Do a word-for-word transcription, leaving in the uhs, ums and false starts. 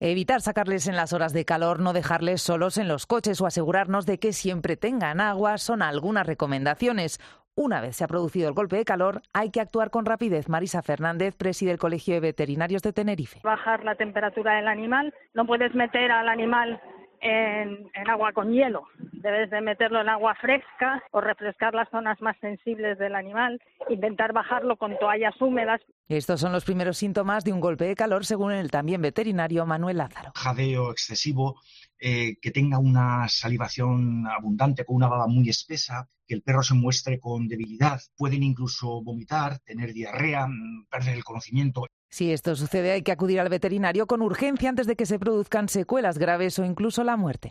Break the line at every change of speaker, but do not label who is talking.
Evitar sacarles en las horas de calor, no dejarles solos en los coches o asegurarnos de que siempre tengan agua son algunas recomendaciones. Una vez se ha producido el golpe de calor, hay que actuar con rapidez. Marisa Fernández preside el Colegio de Veterinarios de Tenerife.
Bajar la temperatura del animal, no puedes meter al animal en, en agua con hielo, debes de meterlo en agua fresca o refrescar las zonas más sensibles del animal, intentar bajarlo con toallas húmedas.
Estos son los primeros síntomas de un golpe de calor, según el también veterinario Manuel Lázaro.
Jadeo excesivo, eh, que tenga una salivación abundante, con una baba muy espesa, que el perro se muestre con debilidad, pueden incluso vomitar, tener diarrea, perder el conocimiento.
Si esto sucede, hay que acudir al veterinario con urgencia antes de que se produzcan secuelas graves o incluso la muerte.